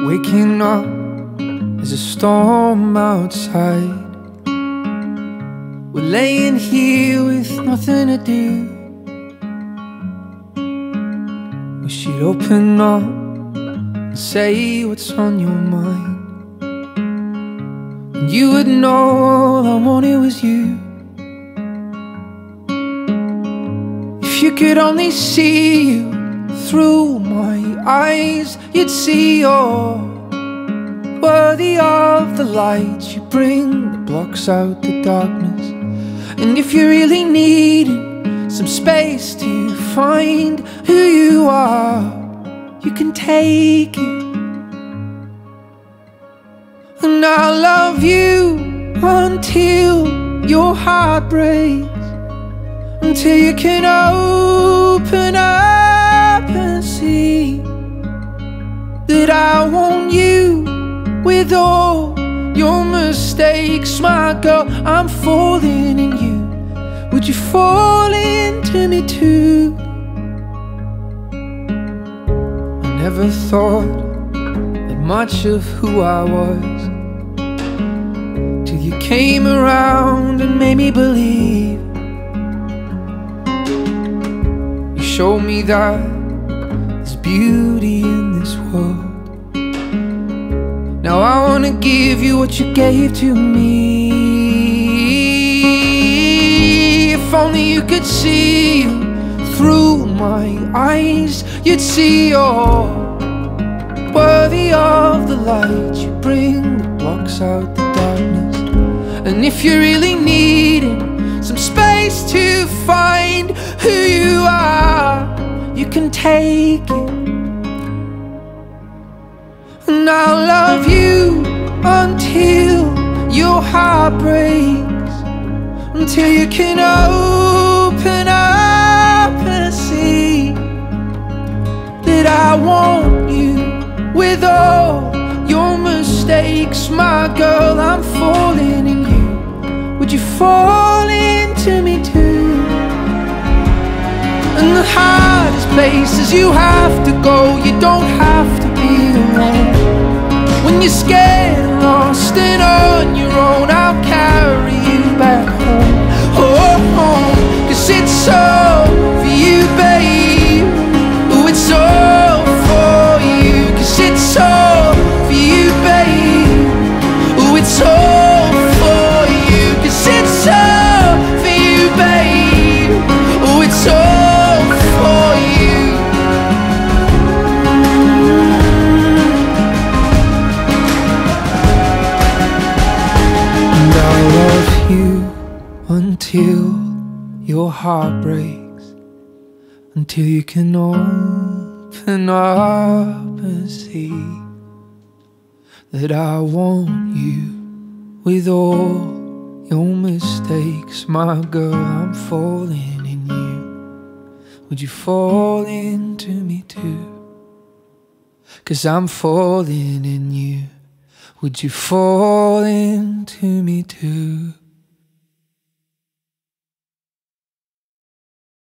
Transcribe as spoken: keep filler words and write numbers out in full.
Waking up, there's a storm outside. We're laying here with nothing to do. Wish you'd open up and say what's on your mind, and you would know all I wanted was you. If you could only see you through my eyes, you'd see you're worthy of the light you bring that blocks out the darkness. And if you're really needing some space to find who you are, you can take it. And I'll love you until your heart breaks, until you can open up and see that I want you with all your mistakes. My girl, I'm falling in you. Would you fall into me too? I never thought that much of who I was, till you came around and made me believe. You showed me that there's beauty in this world. Now I wanna give you what you gave to me. If only you could see through my eyes, you'd see you're worthy of the light you bring that blocks out the darkness. And if you're really needing some space to find who you are, you can take it. And I'll love you until your heart breaks, until you can open up and see that I want you with all your mistakes. My girl, I'm falling in you. Would you fall into me too? And the hardest places you have to go, you don't have to be alone. When you're scared and lost and on your own, I'll carry you back home. Oh, home, 'cause it's all for you, babe. Oh, it's all for you, 'cause it's all for you, babe. Oh, it's all for you, 'cause it's all for you, babe. Oh, it's all for you. And I'll love you until your heart breaks, until you can open up and see that I want you with all your mistakes. My girl, I'm falling in you. Would you fall into me too? 'Cause I'm falling in you. Would you fall into me too?